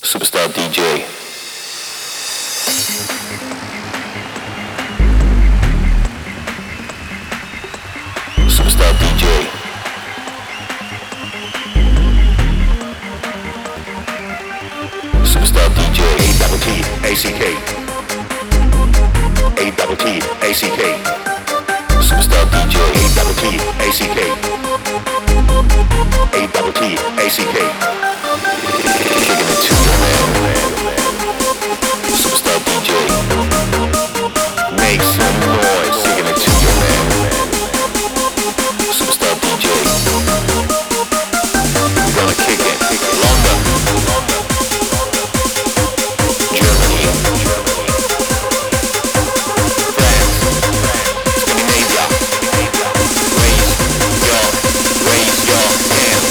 Superstar DJ. Superstar DJ. Superstar DJ. A-double-T-A-C-K. A-double-T-A-C-K. Superstar DJ. A-double-T-A-C-K. A-double-T-A-C-K. Kicking it to your man. Superstar DJ. Make some noise. Kicking it to your man. Superstar DJ. We're gonna kick it. London. Germany. France. Scandinavia. Raise your hands.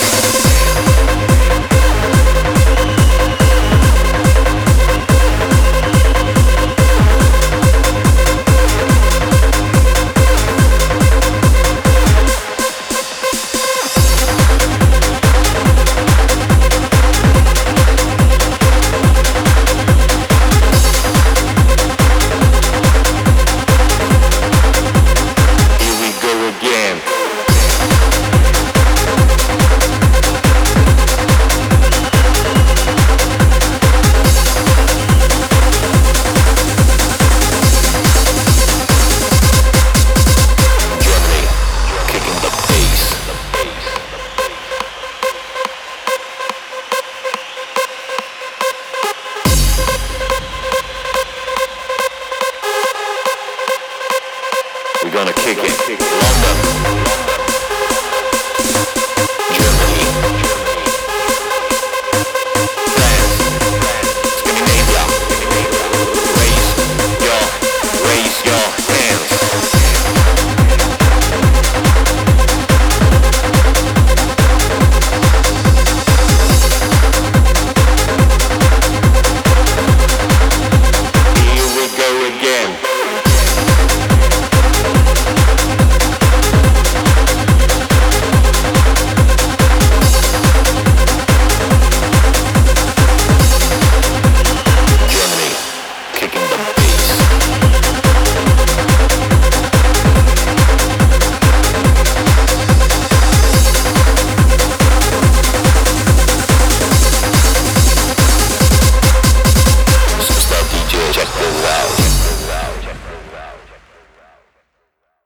We're gonna kick it.